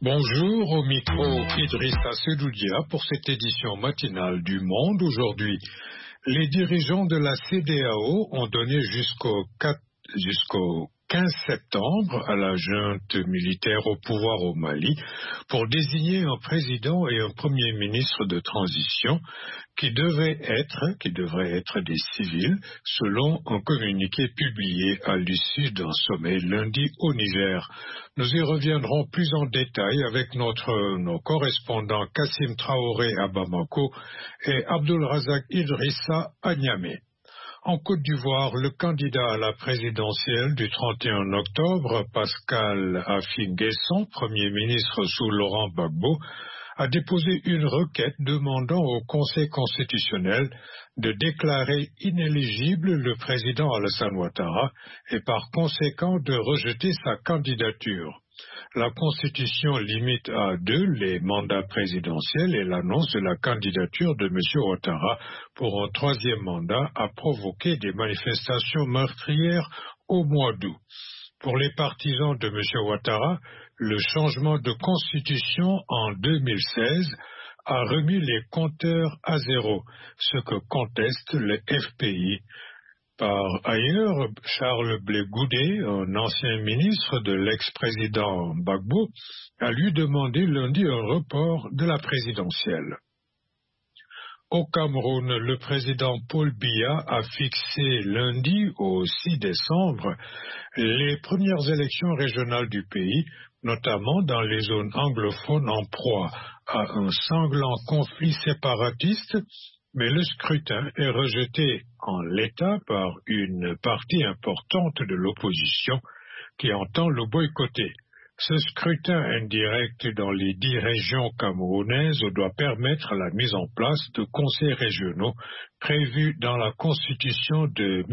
Bonjour, au micro Idrissa Sedoudia pour cette édition matinale du Monde. Aujourd'hui, les dirigeants de la CEDEAO ont donné jusqu'au 15 septembre à la junte militaire au pouvoir au Mali pour désigner un président et un premier ministre de transition qui devraient être des civils, selon un communiqué publié à l'issue d'un sommet lundi au Niger. Nous y reviendrons plus en détail avec nos correspondants Kassim Traoré à Bamako et Abdul Razak Idrissa à Niamey. En Côte d'Ivoire, le candidat à la présidentielle du 31 octobre, Pascal Affi-N'Guesson, Premier ministre sous Laurent Gbagbo, a déposé une requête demandant au Conseil constitutionnel de déclarer inéligible le président Alassane Ouattara et par conséquent de rejeter sa candidature. La Constitution limite à 2 les mandats présidentiels et l'annonce de la candidature de M. Ouattara pour un 3e mandat a provoqué des manifestations meurtrières au mois d'août. Pour les partisans de M. Ouattara, le changement de constitution en 2016 a remis les compteurs à zéro, ce que conteste le FPI. Par ailleurs, Charles Blé Goudé, un ancien ministre de l'ex-président Gbagbo, a lui demandé lundi un report de la présidentielle. Au Cameroun, le président Paul Biya a fixé lundi au 6 décembre les premières élections régionales du pays, notamment dans les zones anglophones en proie à un sanglant conflit séparatiste, mais le scrutin est rejeté en l'état par une partie importante de l'opposition qui entend le boycotter. Ce scrutin indirect dans les 10 régions camerounaises doit permettre la mise en place de conseils régionaux prévus dans la Constitution de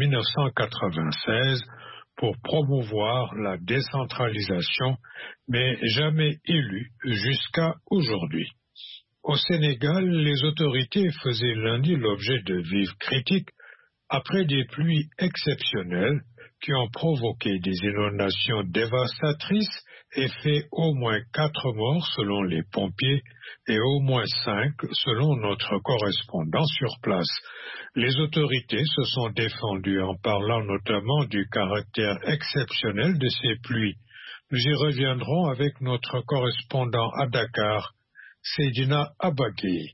1996 pour promouvoir la décentralisation, mais jamais élus jusqu'à aujourd'hui. Au Sénégal, les autorités faisaient lundi l'objet de vives critiques après des pluies exceptionnelles qui ont provoqué des inondations dévastatrices et fait au moins 4 morts selon les pompiers et au moins 5 selon notre correspondant sur place. Les autorités se sont défendues en parlant notamment du caractère exceptionnel de ces pluies. Nous y reviendrons avec notre correspondant à Dakar, Seydina Abagui.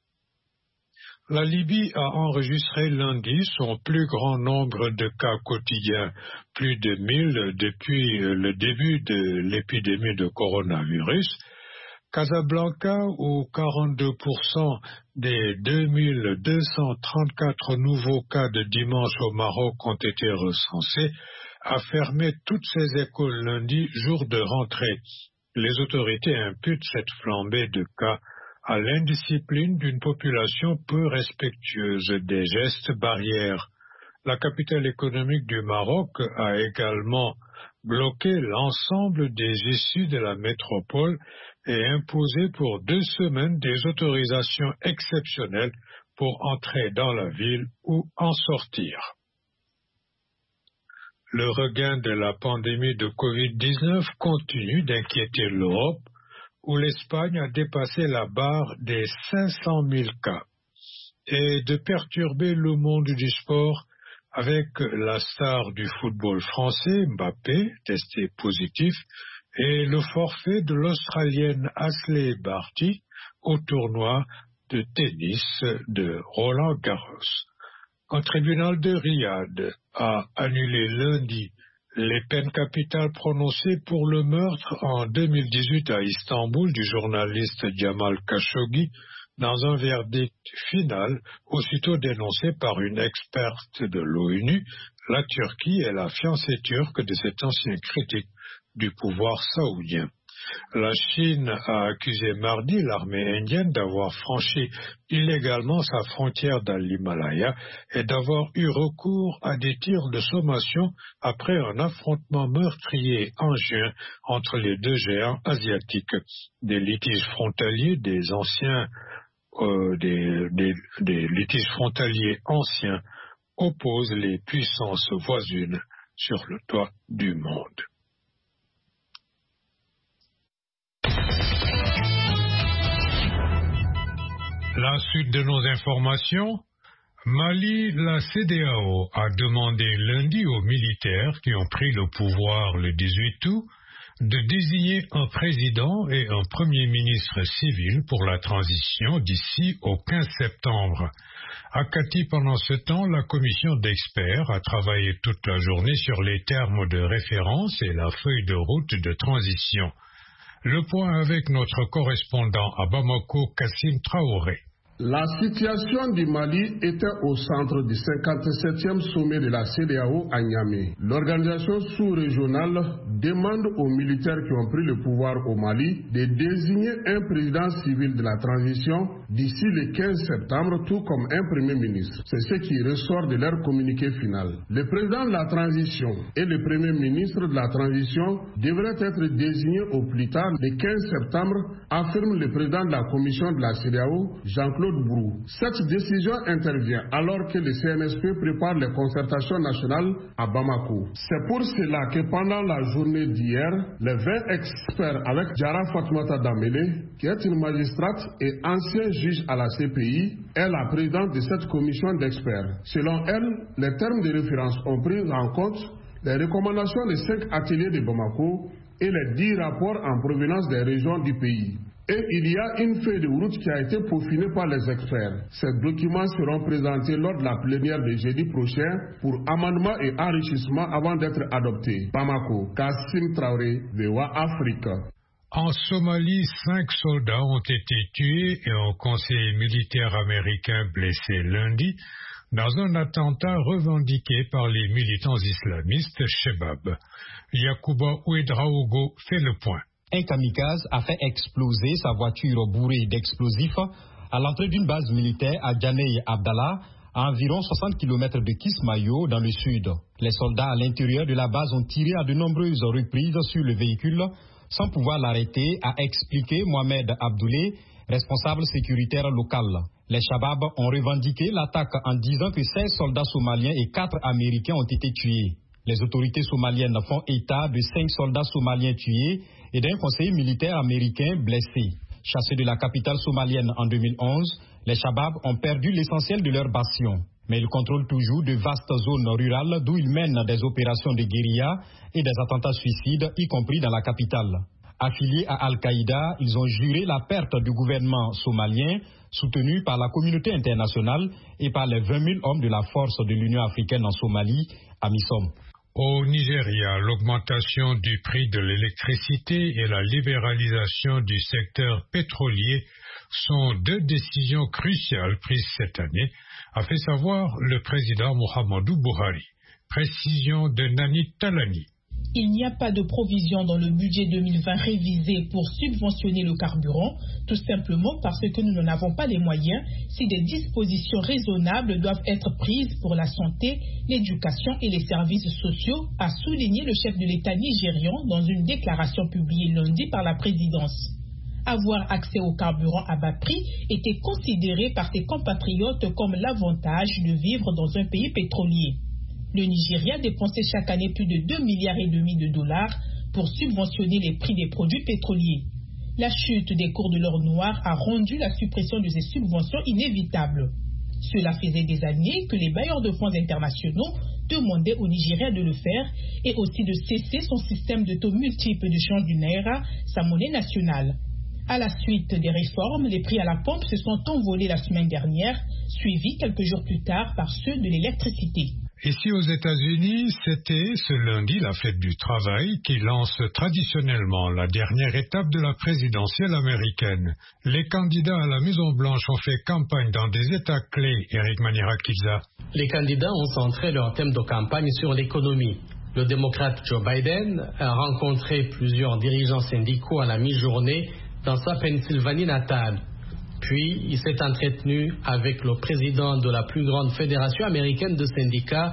La Libye a enregistré lundi son plus grand nombre de cas quotidiens, plus de 1000 depuis le début de l'épidémie de coronavirus. Casablanca, où 42% des 2234 nouveaux cas de dimanche au Maroc ont été recensés, a fermé toutes ses écoles lundi, jour de rentrée. Les autorités imputent cette flambée de cas à l'indiscipline d'une population peu respectueuse des gestes barrières. La capitale économique du Maroc a également bloqué l'ensemble des issues de la métropole et imposé pour 2 semaines des autorisations exceptionnelles pour entrer dans la ville ou en sortir. Le regain de la pandémie de Covid-19 continue d'inquiéter l'Europe, où l'Espagne a dépassé la barre des 500 000 cas, et de perturber le monde du sport avec la star du football français, Mbappé, testé positif, et le forfait de l'Australienne Ashleigh Barty au tournoi de tennis de Roland-Garros. Un tribunal de Riyad a annulé lundi les peines capitales prononcées pour le meurtre en 2018 à Istanbul du journaliste Jamal Khashoggi dans un verdict final aussitôt dénoncé par une experte de l'ONU. La Turquie est la fiancée turque de cet ancien critique du pouvoir saoudien. La Chine a accusé mardi l'armée indienne d'avoir franchi illégalement sa frontière dans l'Himalaya et d'avoir eu recours à des tirs de sommation après un affrontement meurtrier en juin entre les 2 géants asiatiques. Des litiges frontaliers des litiges frontaliers anciens opposent les puissances voisines sur le toit du monde. La suite de nos informations. Mali, la CEDEAO a demandé lundi aux militaires qui ont pris le pouvoir le 18 août de désigner un président et un premier ministre civil pour la transition d'ici au 15 septembre. À Kati, pendant ce temps, la commission d'experts a travaillé toute la journée sur les termes de référence et la feuille de route de transition. Le point avec notre correspondant à Bamako, Kassim Traoré. La situation du Mali était au centre du 57e sommet de la CEDEAO à Niamey. L'organisation sous-régionale demande aux militaires qui ont pris le pouvoir au Mali de désigner un président civil de la transition d'ici le 15 septembre, tout comme un premier ministre. C'est ce qui ressort de leur communiqué final. Le président de la transition et le premier ministre de la transition devraient être désignés au plus tard le 15 septembre, affirme le président de la commission de la CEDEAO, Jean-Claude Brou. Cette décision intervient alors que le CNSP prépare les concertations nationales à Bamako. C'est pour cela que pendant la journée d'hier, les 20 experts avec Diarra Fatoumata Dambélé, qui est une magistrate et ancien juge à la CPI, est la présidente de cette commission d'experts. Selon elle, les termes de référence ont pris en compte les recommandations des 5 ateliers de Bamako et les 10 rapports en provenance des régions du pays. Et il y a une feuille de route qui a été peaufinée par les experts. Ces documents seront présentés lors de la plénière de jeudi prochain pour amendement et enrichissement avant d'être adoptés. Bamako, Kassim Traoré, VOA Afrique. En Somalie, 5 soldats ont été tués et un conseiller militaire américain blessé lundi dans un attentat revendiqué par les militants islamistes Shebab. Yacouba Ouedraogo fait le point. Un kamikaze a fait exploser sa voiture bourrée d'explosifs à l'entrée d'une base militaire à Djanei Abdallah, à environ 60 km de Kismayo dans le sud. Les soldats à l'intérieur de la base ont tiré à de nombreuses reprises sur le véhicule sans pouvoir l'arrêter, a expliqué Mohamed Abdoulé, responsable sécuritaire local. Les Shabab ont revendiqué l'attaque en disant que 16 soldats somaliens et 4 Américains ont été tués. Les autorités somaliennes font état de 5 soldats somaliens tués et d'un conseiller militaire américain blessé. Chassés de la capitale somalienne en 2011, les Shabab ont perdu l'essentiel de leur bastion. Mais ils contrôlent toujours de vastes zones rurales d'où ils mènent des opérations de guérilla et des attentats suicides, y compris dans la capitale. Affiliés à Al-Qaïda, ils ont juré la perte du gouvernement somalien, soutenu par la communauté internationale et par les 20 000 hommes de la force de l'Union africaine en Somalie, AMISOM. Au Nigeria, l'augmentation du prix de l'électricité et la libéralisation du secteur pétrolier sont 2 décisions cruciales prises cette année, a fait savoir le président Muhammadu Buhari. Précision de Nani Talani. Il n'y a pas de provision dans le budget 2020 révisé pour subventionner le carburant, tout simplement parce que nous n'en avons pas les moyens si des dispositions raisonnables doivent être prises pour la santé, l'éducation et les services sociaux, a souligné le chef de l'État nigérian dans une déclaration publiée lundi par la présidence. Avoir accès au carburant à bas prix était considéré par ses compatriotes comme l'avantage de vivre dans un pays pétrolier. Le Nigeria dépensait chaque année plus de 2,5 milliards de dollars pour subventionner les prix des produits pétroliers. La chute des cours de l'or noir a rendu la suppression de ces subventions inévitable. Cela faisait des années que les bailleurs de fonds internationaux demandaient au Nigeria de le faire et aussi de cesser son système de taux multiples de change du Naira, sa monnaie nationale. À la suite des réformes, les prix à la pompe se sont envolés la semaine dernière, suivis quelques jours plus tard par ceux de l'électricité. Ici aux États-Unis, c'était ce lundi la fête du travail qui lance traditionnellement la dernière étape de la présidentielle américaine. Les candidats à la Maison-Blanche ont fait campagne dans des États clés, Eric Manirakiza. Les candidats ont centré leur thème de campagne sur l'économie. Le démocrate Joe Biden a rencontré plusieurs dirigeants syndicaux à la mi-journée dans sa Pennsylvanie natale. Puis, il s'est entretenu avec le président de la plus grande fédération américaine de syndicats,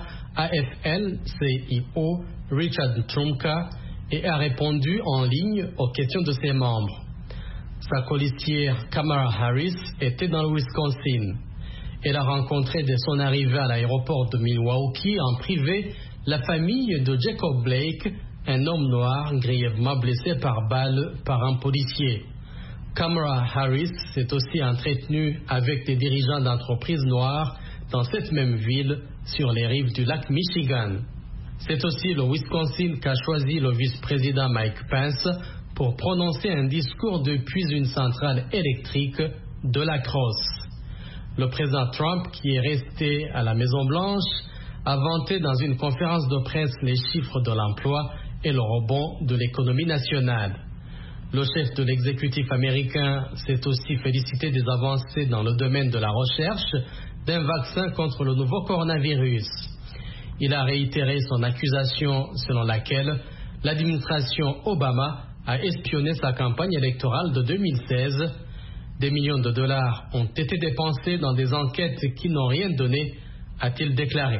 AFL-CIO, Richard Trumka, et a répondu en ligne aux questions de ses membres. Sa colistière Kamala Harris était dans le Wisconsin. Elle a rencontré dès son arrivée à l'aéroport de Milwaukee en privé la famille de Jacob Blake, un homme noir grièvement blessé par balle par un policier. Kamala Harris s'est aussi entretenue avec des dirigeants d'entreprises noires dans cette même ville sur les rives du lac Michigan. C'est aussi le Wisconsin qu'a choisi le vice-président Mike Pence pour prononcer un discours depuis une centrale électrique de la Crosse. Le président Trump, qui est resté à la Maison-Blanche, a vanté dans une conférence de presse les chiffres de l'emploi et le rebond de l'économie nationale. Le chef de l'exécutif américain s'est aussi félicité des avancées dans le domaine de la recherche d'un vaccin contre le nouveau coronavirus. Il a réitéré son accusation selon laquelle l'administration Obama a espionné sa campagne électorale de 2016. Des millions de dollars ont été dépensés dans des enquêtes qui n'ont rien donné, a-t-il déclaré.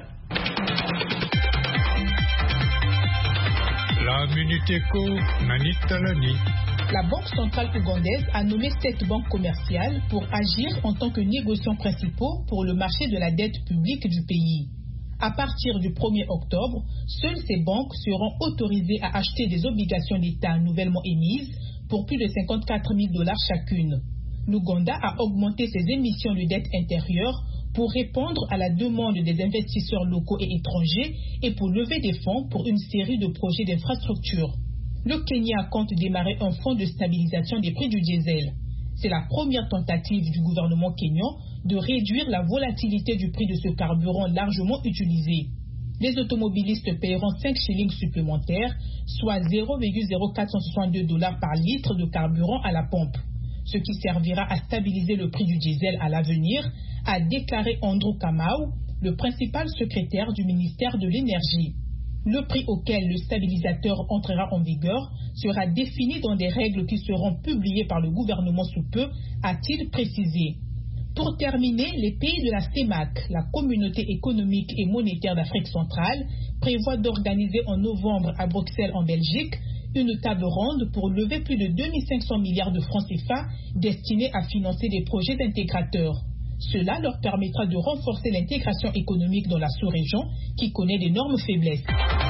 La Minute Éco, Nanit Talani. La Banque centrale ougandaise a nommé 7 banques commerciales pour agir en tant que négociants principaux pour le marché de la dette publique du pays. À partir du 1er octobre, seules ces banques seront autorisées à acheter des obligations d'État nouvellement émises pour plus de 54 000 $ chacune. L'Ouganda a augmenté ses émissions de dette intérieure pour répondre à la demande des investisseurs locaux et étrangers et pour lever des fonds pour une série de projets d'infrastructure. Le Kenya compte démarrer un fonds de stabilisation des prix du diesel. C'est la première tentative du gouvernement kényan de réduire la volatilité du prix de ce carburant largement utilisé. Les automobilistes paieront 5 shillings supplémentaires, soit 0,0462 $ par litre de carburant à la pompe, ce qui servira à stabiliser le prix du diesel à l'avenir, a déclaré Andrew Kamau, le principal secrétaire du ministère de l'Énergie. Le prix auquel le stabilisateur entrera en vigueur sera défini dans des règles qui seront publiées par le gouvernement sous peu, a-t-il précisé. Pour terminer, les pays de la CEMAC, la Communauté économique et monétaire d'Afrique centrale, prévoient d'organiser en novembre à Bruxelles en Belgique une table ronde pour lever plus de 2500 milliards de francs CFA destinés à financer des projets d'intégrateurs. Cela leur permettra de renforcer l'intégration économique dans la sous-région qui connaît d'énormes faiblesses.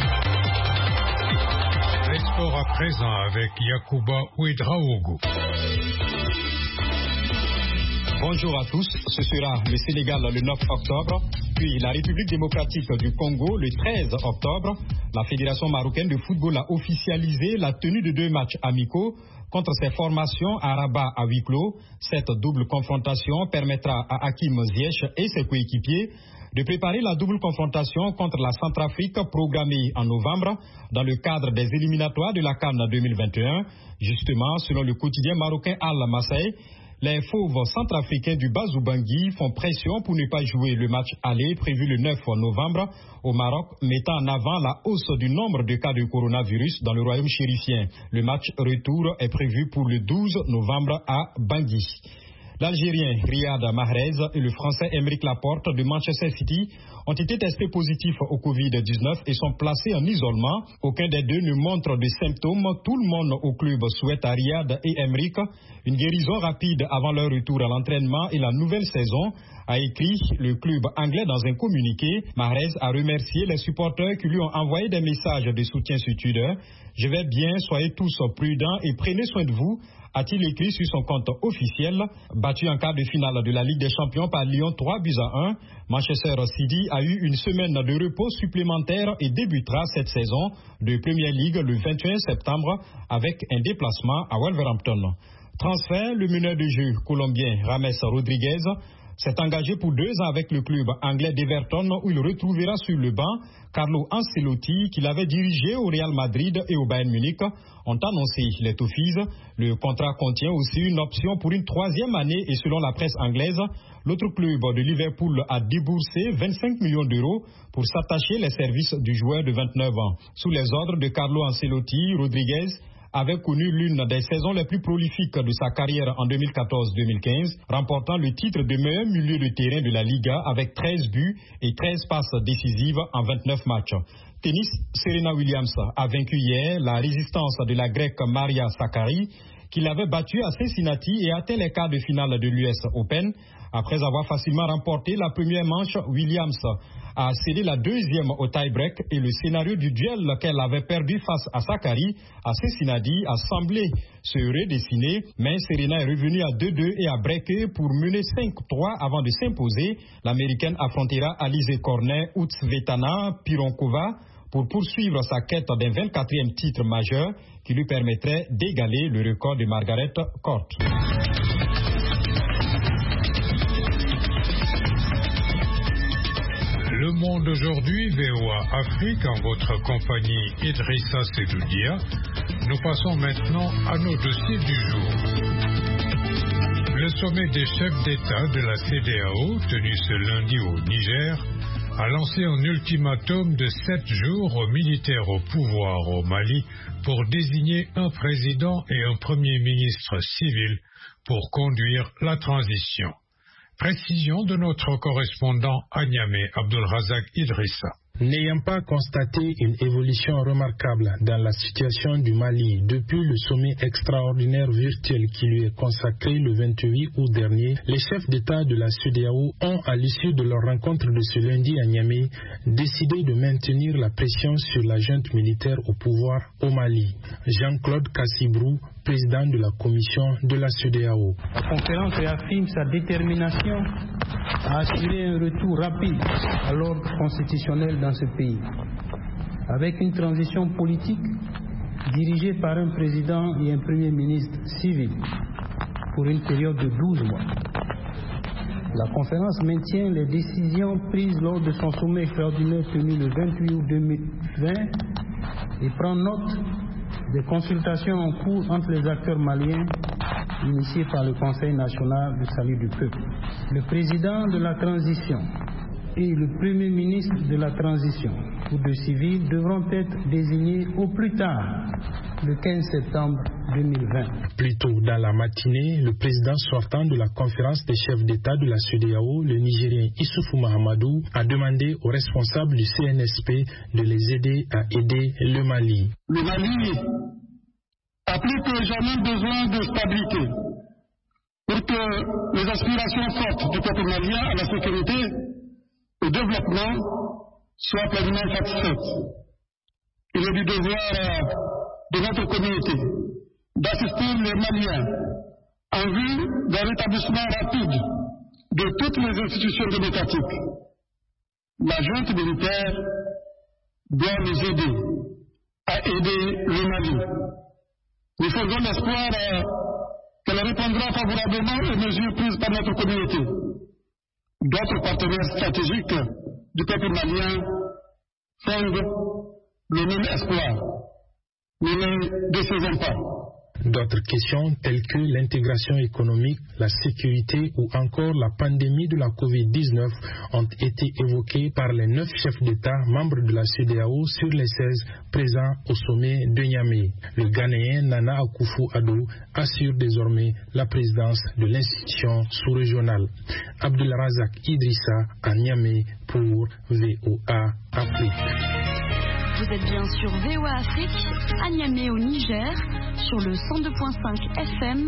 Les sports à présent avec Yacouba Ouedraogo. Bonjour à tous, ce sera le Sénégal le 9 octobre, puis la République démocratique du Congo le 13 octobre. La Fédération marocaine de football a officialisé la tenue de 2 matchs amicaux contre ses formations à Rabat à huis clos. Cette double confrontation permettra à Hakim Ziyech et ses coéquipiers de préparer la double confrontation contre la Centrafrique programmée en novembre dans le cadre des éliminatoires de la CAN 2021. Justement, selon le quotidien marocain Al-Massaï, les fauves centrafricains du Bazou-Bangui font pression pour ne pas jouer le match aller prévu le 9 novembre au Maroc, mettant en avant la hausse du nombre de cas de coronavirus dans le royaume chérifien. Le match retour est prévu pour le 12 novembre à Bangui. L'Algérien Riyad Mahrez et le Français Aymeric Laporte de Manchester City ont été testés positifs au Covid-19 et sont placés en isolement. Aucun des deux ne montre de symptômes. Tout le monde au club souhaite à Riyad et Aymeric une guérison rapide avant leur retour à l'entraînement et la nouvelle saison, a écrit le club anglais dans un communiqué. Mahrez a remercié les supporters qui lui ont envoyé des messages de soutien sur Twitter. « Je vais bien, soyez tous prudents et prenez soin de vous », a-t-il écrit sur son compte officiel. Battu en quart de finale de la Ligue des Champions par Lyon 3-1, Manchester City a eu une semaine de repos supplémentaire et débutera cette saison de Premier League le 21 septembre avec un déplacement à Wolverhampton. Transfert, le meneur de jeu colombien James Rodriguez s'est engagé pour 2 ans avec le club anglais d'Everton où il retrouvera sur le banc Carlo Ancelotti qu'il avait dirigé au Real Madrid et au Bayern Munich, ont annoncé les Toffees. Le contrat contient aussi une option pour une 3e année et selon la presse anglaise, l'autre club de Liverpool a déboursé 25 millions d'euros pour s'attacher les services du joueur de 29 ans. Sous les ordres de Carlo Ancelotti, Rodriguez avait connu l'une des saisons les plus prolifiques de sa carrière en 2014-2015, remportant le titre de meilleur milieu de terrain de la Liga avec 13 buts et 13 passes décisives en 29 matchs. Tennis, Serena Williams a vaincu hier la résistance de la Grecque Maria Sakkari, qui l'avait battue à Cincinnati et atteint les quarts de finale de l'US Open. Après avoir facilement remporté la première manche, Williams a cédé la deuxième au tie-break et le scénario du duel qu'elle avait perdu face à Sakkari à Cincinnati a semblé se redessiner, mais Serena est revenue à 2-2 et a breaké pour mener 5-3 avant de s'imposer. L'Américaine affrontera Alizé Cornet ou Tsvetana Pironkova pour poursuivre sa quête d'un 24e titre majeur qui lui permettrait d'égaler le record de Margaret Court. Le Monde aujourd'hui, VOA Afrique, en votre compagnie Idrissa Sedoudia. Nous passons maintenant à nos dossiers du jour. Le sommet des chefs d'État de la CEDEAO, tenu ce lundi au Niger, a lancé un ultimatum de 7 jours aux militaires au pouvoir au Mali pour désigner un président et un premier ministre civil pour conduire la transition. Précision de notre correspondant à Niamey, Abdulrazak Idrissa. N'ayant pas constaté une évolution remarquable dans la situation du Mali depuis le sommet extraordinaire virtuel qui lui est consacré le 28 août dernier, les chefs d'État de la CEDEAO ont, à l'issue de leur rencontre de ce lundi à Niamey, décidé de maintenir la pression sur la junte militaire au pouvoir au Mali. Jean-Claude Cassibrou, président de la commission de la CEDEAO. La conférence réaffirme sa détermination à assurer un retour rapide à l'ordre constitutionnel dans ce pays, avec une transition politique dirigée par un président et un premier ministre civil pour une période de 12 mois. La conférence maintient les décisions prises lors de son sommet extraordinaire tenu le 28 août 2020 et prend note des consultations en cours entre les acteurs maliens initiées par le Conseil national de salut du peuple. Le président de la transition et le premier ministre de la transition ou de civils devront être désignés au plus tard le 15 septembre 2020. Plus tôt dans la matinée, le président sortant de la conférence des chefs d'État de la CEDEAO, le Nigérien Issoufou Mahamadou, a demandé aux responsables du CNSP de les aider à aider le Mali. Le Mali a plus que jamais besoin de stabilité pour que les aspirations fortes du peuple malien à la sécurité et au développement soient pleinement satisfaites. Il est du devoir de notre communauté d'assister les Maliens en vue d'un rétablissement rapide de toutes les institutions démocratiques. La junte militaire doit nous aider à aider le Mali. Nous faisons l'espoir qu'elle répondra favorablement aux mesures prises par notre communauté. D'autres partenaires stratégiques du peuple malien fondent le même espoir. Nous ne défaisons pas. D'autres questions telles que l'intégration économique, la sécurité ou encore la pandémie de la COVID-19 ont été évoquées par les 9 chefs d'État membres de la CEDEAO sur les 16 présents au sommet de Niamey. Le Ghanéen Nana Akufo-Addo assure désormais la présidence de l'institution sous-régionale. Abdulrazak Idrissa à Niamey pour VOA Afrique. Vous êtes bien sur VOA Afrique, à Niamey au Niger, sur le 102.5 FM,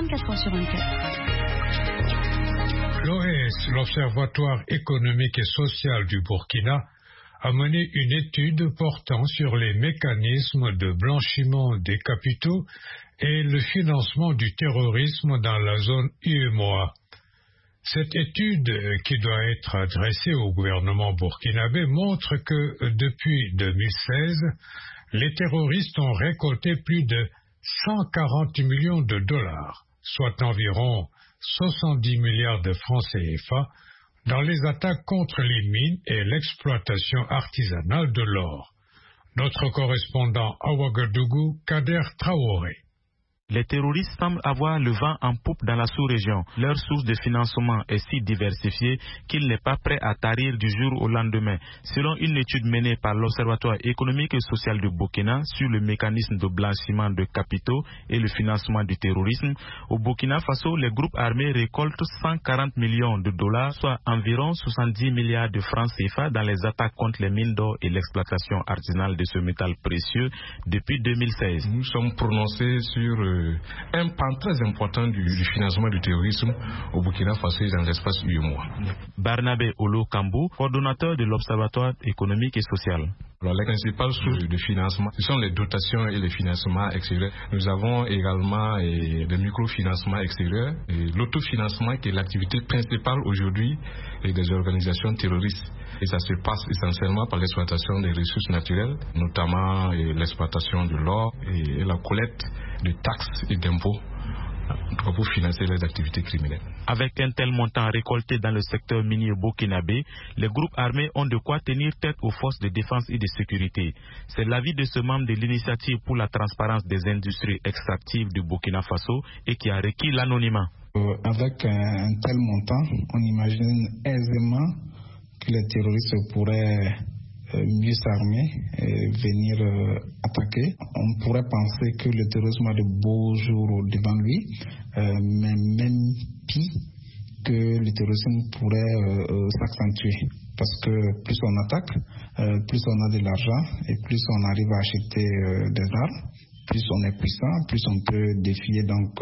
24h sur 24. L'OES, l'Observatoire économique et social du Burkina, a mené une étude portant sur les mécanismes de blanchiment des capitaux et le financement du terrorisme dans la zone UEMOA. Cette étude, qui doit être adressée au gouvernement burkinabé, montre que depuis 2016, les terroristes ont récolté plus de 140 millions de dollars, soit environ 70 milliards de francs CFA, dans les attaques contre les mines et l'exploitation artisanale de l'or. Notre correspondant à Ouagadougou, Kader Traoré. Les terroristes semblent avoir le vent en poupe dans la sous-région. Leur source de financement est si diversifiée qu'il n'est pas prêt à tarir du jour au lendemain. Selon une étude menée par l'Observatoire économique et social du Burkina sur le mécanisme de blanchiment de capitaux et le financement du terrorisme, au Burkina Faso, les groupes armés récoltent 140 millions de dollars, soit environ 70 milliards de francs CFA dans les attaques contre les mines d'or et l'exploitation artisanale de ce métal précieux depuis 2016. Nous sommes prononcés sur un pan très important du financement du terrorisme au Burkina Faso et dans l'espace UEMOA. Barnabé Olo Kambu, coordonnateur de l'Observatoire économique et social. Alors, les principales sources de financement, ce sont les dotations et les financements extérieurs. Nous avons également des microfinancements extérieurs et l'autofinancement qui est l'activité principale aujourd'hui des organisations terroristes. Et ça se passe essentiellement par l'exploitation des ressources naturelles, notamment l'exploitation de l'or et la collecte de taxes et d'impôts pour financer les activités criminelles. Avec un tel montant récolté dans le secteur minier burkinabé, les groupes armés ont de quoi tenir tête aux forces de défense et de sécurité. C'est l'avis de ce membre de l'initiative pour la transparence des industries extractives du Burkina Faso et qui a requis l'anonymat. Avec un tel montant, on imagine aisément que les terroristes pourraient mieux s'armer et venir attaquer. On pourrait penser que le terrorisme a de beaux jours devant lui, mais même pire que le terrorisme pourrait s'accentuer. Parce que plus on attaque, plus on a de l'argent et plus on arrive à acheter des armes, plus on est puissant, plus on peut défier donc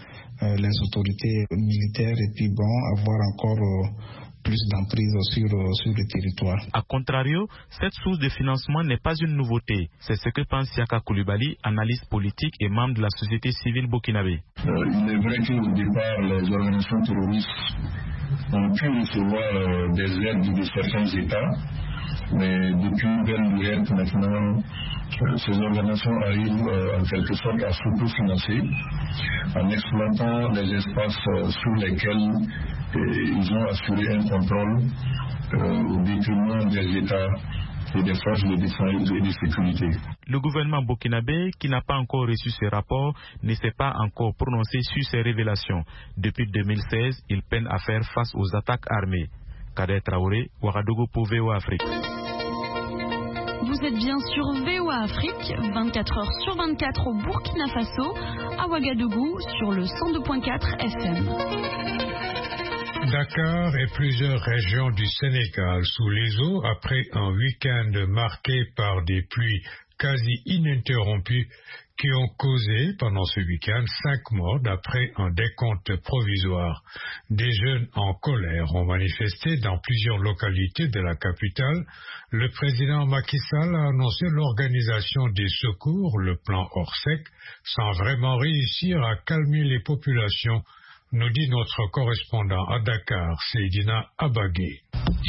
les autorités militaires et puis avoir encore plus d'emprise sur le territoire. A contrario, cette source de financement n'est pas une nouveauté. C'est ce que pense Siaka Koulibaly, analyste politique et membre de la société civile burkinabé. Il est vrai qu'au départ, les organisations terroristes ont pu recevoir des aides de certains États, mais depuis belle lurette maintenant, ces organisations arrivent en quelque sorte à s'autofinancer en exploitant les espaces sur lesquels ils ont assuré un contrôle au détriment des États et des forces de défense et de sécurité. Le gouvernement burkinabé, qui n'a pas encore reçu ce rapport, ne s'est pas encore prononcé sur ces révélations. Depuis 2016, il peine à faire face aux attaques armées. Kader Traoré, Ouagadougou pour VOA Afrique. Vous êtes bien sur VOA Afrique, 24 heures sur 24 au Burkina Faso, à Ouagadougou sur le 102.4 FM. Dakar et plusieurs régions du Sénégal sous les eaux après un week-end marqué par des pluies quasi ininterrompues qui ont causé pendant ce week-end 5 morts d'après un décompte provisoire. Des jeunes en colère ont manifesté dans plusieurs localités de la capitale. Le président Macky Sall a annoncé l'organisation des secours, le plan Orsec, sans vraiment réussir à calmer les populations, nous dit notre correspondant à Dakar, Seydina Abagé.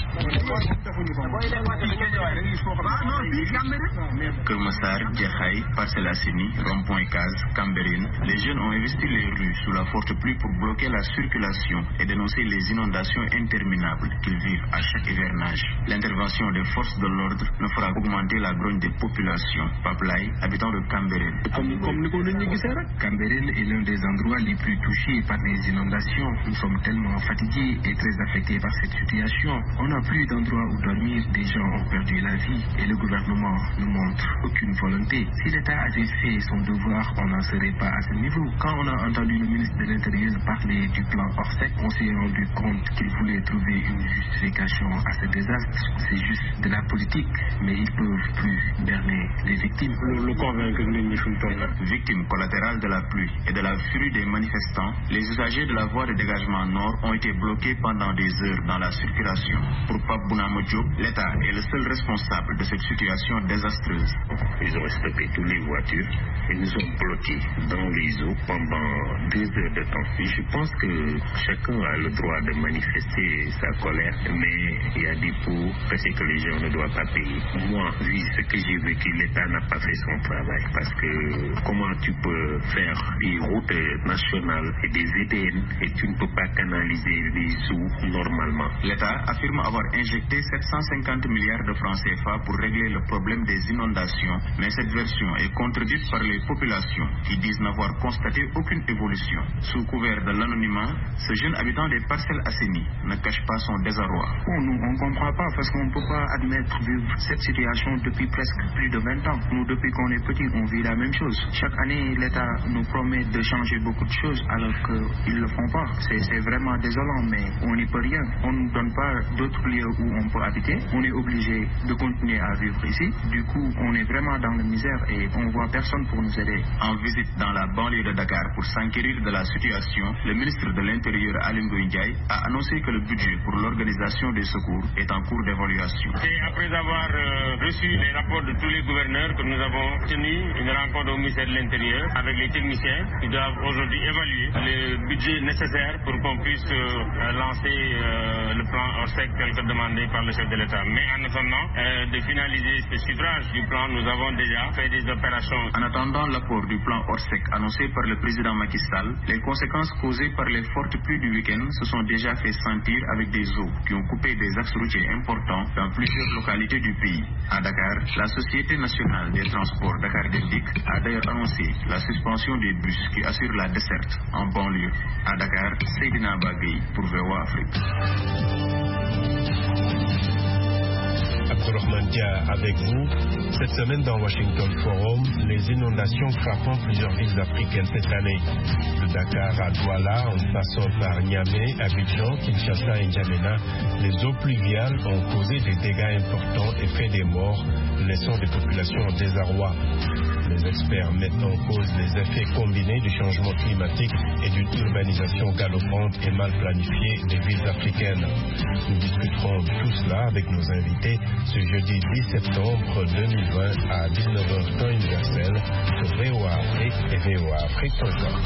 Kermassar, Djahaï, Parcelles Assainies, Rond-Point Case, Cambérène, les jeunes ont investi les rues sous la forte pluie pour bloquer la circulation et dénoncer les inondations interminables qu'ils vivent à chaque hivernage. L'intervention des forces de l'ordre ne fera qu'augmenter la grogne des populations. Paplaï, habitant de Cambérène. Cambérène est l'un des endroits les plus touchés par les inondations. Nous sommes tellement fatigués et très affectés par cette situation. On n'a plus d'endroit où dormir, des gens ont perdu la vie et le gouvernement ne montre aucune volonté. Si l'État avait fait son devoir, on n'en serait pas à ce niveau. Quand on a entendu le ministre de l'Intérieur parler du plan Orsec, on s'est rendu compte qu'il voulait trouver une justification à ce désastre. C'est juste de la politique, mais ils peuvent plus berner les victimes. Victimes collatérales de la pluie et de la furie des manifestants, les usagers de la voie de dégagement nord ont été bloqués pendant des heures dans la circulation. Pour Pape Bounama Diop, l'État est le seul responsable de cette situation désastreuse. Ils ont stoppé toutes les voitures et nous ont bloqués dans les eaux pendant 2 heures de temps. Et je pense que chacun a le droit de manifester sa colère, mais il y a des pots parce que les gens ne doivent pas payer. Moi, vu ce que j'ai vécu, l'État n'a pas fait son travail parce que comment tu peux faire des routes nationales et des VDN et tu ne peux pas canaliser les eaux normalement. L'État affirme avoir injecté 750 milliards de francs CFA pour régler le problème des inondations, mais cette version est contredite par les populations qui disent n'avoir constaté aucune évolution. Sous couvert de l'anonymat, ce jeune habitant des Parcelles Assainies ne cache pas son désarroi. Nous, on ne comprend pas parce qu'on ne peut pas admettre vivre cette situation depuis presque plus de 20 ans. Nous, depuis qu'on est petits, on vit la même chose. Chaque année, mais l'État nous promet de changer beaucoup de choses alors qu'ils ne le font pas. C'est vraiment désolant, mais on n'y peut rien. On ne nous donne pas d'autres lieux où on peut habiter. On est obligé de continuer à vivre ici. Du coup, on est vraiment dans la misère et on ne voit personne pour nous aider. En visite dans la banlieue de Dakar pour s'enquérir de la situation, le ministre de l'Intérieur, Aly Ngouille Ndiaye, a annoncé que le budget pour l'organisation des secours est en cours d'évaluation. C'est après avoir reçu les rapports de tous les gouverneurs que nous avons tenu une rencontre au ministère de l'Intérieur avec les techniciens qui doivent aujourd'hui évaluer le budget nécessaire pour qu'on puisse lancer le plan ORSEC tel que demandé par le chef de l'État. Mais en attendant de finaliser ce chiffrage du plan, nous avons déjà fait des opérations. En attendant l'apport du plan ORSEC annoncé par le président Macky Sall, les conséquences causées par les fortes pluies du week-end se sont déjà fait sentir avec des eaux qui ont coupé des axes routiers importants dans plusieurs localités du pays. À Dakar, la Société nationale des transports Dakar Deldik a d'ailleurs annoncé la suspension des bus qui assurent la desserte en banlieue. À Dakar, Seydina Bagay pour VOA Afrique. Abdelrahman Dia avec vous. Cette semaine dans Washington Forum, les inondations frappant plusieurs villes africaines cette année. De Dakar à Douala, en passant par Niamey, Abidjan, Kinshasa et N'Djamena, les eaux pluviales ont causé des dégâts importants et fait des morts, laissant des populations en désarroi. Les experts mettent en cause les effets combinés du changement climatique et d'une urbanisation galopante et mal planifiée des villes africaines. Nous discuterons de tout cela avec nos invités ce jeudi 10 septembre 2020 à 19h temps universel sur VOA Afrique et voaafrique.com.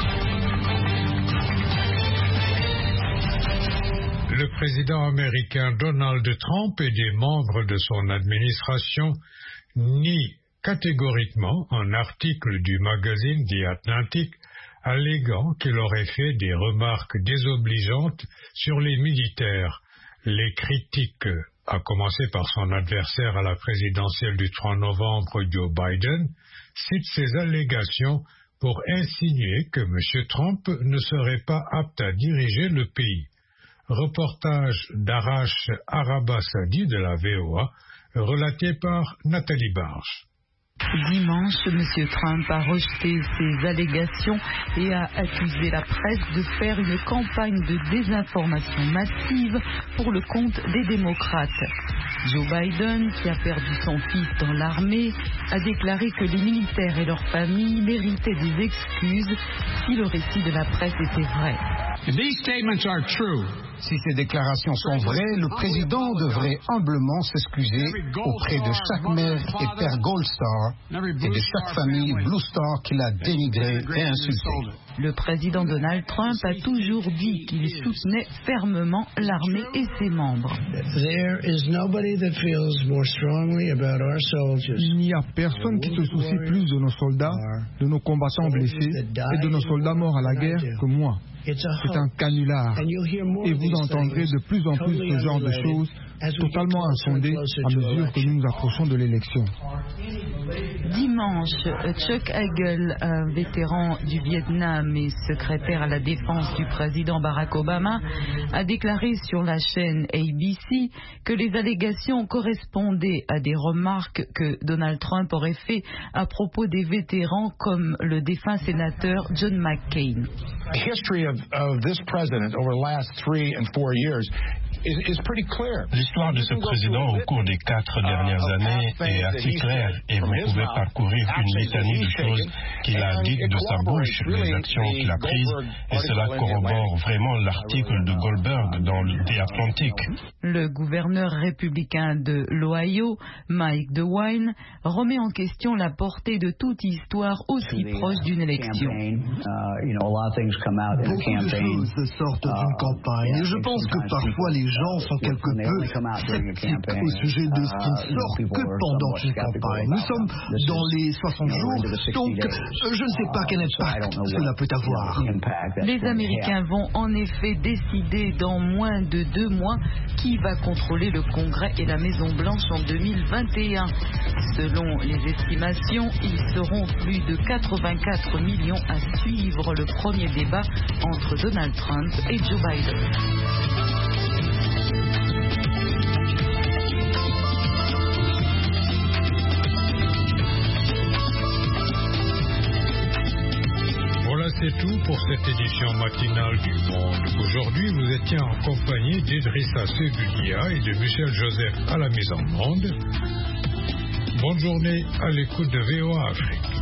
Le président américain Donald Trump et des membres de son administration nient catégoriquement un article du magazine The Atlantic alléguant qu'il aurait fait des remarques désobligeantes sur les militaires. Les critiques, à commencer par son adversaire à la présidentielle du 3 novembre, Joe Biden, citent ces allégations pour insinuer que M. Trump ne serait pas apte à diriger le pays. Reportage d'Arash Arabasadi de la VOA, relaté par Nathalie Barge. Dimanche, M. Trump a rejeté ces allégations et a accusé la presse de faire une campagne de désinformation massive pour le compte des démocrates. Joe Biden, qui a perdu son fils dans l'armée, a déclaré que les militaires et leurs familles méritaient des excuses si le récit de la presse était vrai. Si ces déclarations sont vraies, le président devrait humblement s'excuser auprès de chaque mère et père Gold Star et de chaque famille Blue Star qu'il a dénigré et insulté. Le président Donald Trump a toujours dit qu'il soutenait fermement l'armée et ses membres. Il n'y a personne qui se soucie plus de nos soldats, de nos combattants blessés et de nos soldats morts à la guerre que moi. C'est un canular. Et vous entendrez de plus en plus ce genre de choses totalement infondées à mesure que nous nous approchons de l'élection. Dimanche, Chuck Hagel, un vétéran du Vietnam et secrétaire à la défense du président Barack Obama, a déclaré sur la chaîne ABC que les allégations correspondaient à des remarques que Donald Trump aurait fait à propos des vétérans comme le défunt sénateur John McCain. L'histoire de ce président au cours des 4 dernières années est assez claire et vous pouvez parcourir une litanie de choses qu'il a dites de sa bouche, les actions qu'il a prises, et cela corrobore vraiment l'article de Goldberg dans le The Atlantic. Le gouverneur républicain de l'Ohio, Mike DeWine, remet en question la portée de toute histoire aussi proche d'une élection. Beaucoup de choses sortent d'une campagne et je pense que parfois les gens sont quelque peu sceptiques au sujet de ce qui ne sort que pendant une campagne. Nous sommes dans les 60 jours, donc je ne sais pas quel impact cela peut avoir. Les Américains vont en effet décider dans moins de 2 mois qui va contrôler le Congrès et la Maison-Blanche en 2021. Selon les estimations, ils seront plus de 84 millions à suivre le premier débat entre Donald Trump et Joe Biden. c'est tout pour cette édition matinale du Monde. Aujourd'hui, vous étiez en compagnie d'Idrissa Sedoudia et de Michel Joseph à la mise en onde. Bonne journée à l'écoute de VOA Afrique.